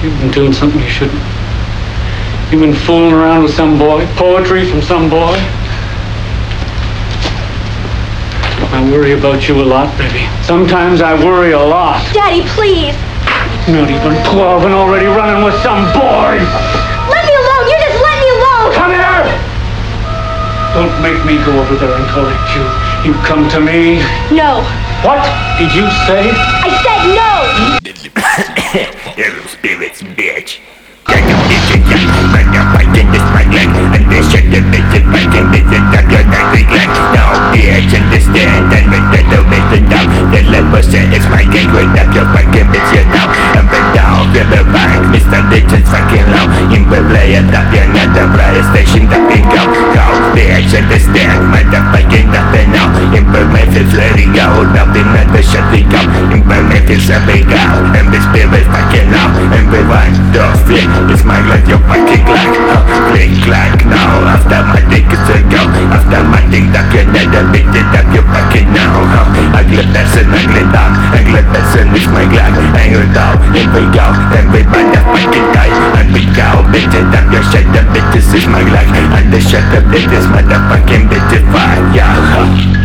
You've been doing something you shouldn't. You've been fooling around with some boy, poetry from some boy. I worry about you a lot, baby. Sometimes I worry a lot. Daddy, please. Not even 12 and already running with some boy. Let me alone. You just let me alone. Come here! Don't make me go over there and collect you. You come to me. No. What did you say? I said no. Hello, spirits, bitch. Kind of bitch, but you're fighting this my leg. And this shit that bitch is fighting this is not your night leg. No, bitch, understand. And make that no mission down. The level set is my gang. Going up your fucking bitch, you know. I'm back down, feel the vibe. Mr. Bitch is fucking low. In the play it up, you're not the radio station that we go. Go, bitch, understand. Motherfucking nothing now. In the message, let it go. Nothing at the shut it go. In the message, let it go. And the spirit fucking out. Everyone, don't flip. It's my life, your fucking clock. Click, clack, now. After my dick is a go. After my dick, that you never beat it up, you fucking know. Ugly person, ugly dog. Ugly person is my glock. Angry dog, here we go. Everybody fucking die. And we go, bitch it up, you shut up, bitch, this is my life. And the shut up, bitch, this motherfucking bitch is fine, yeah.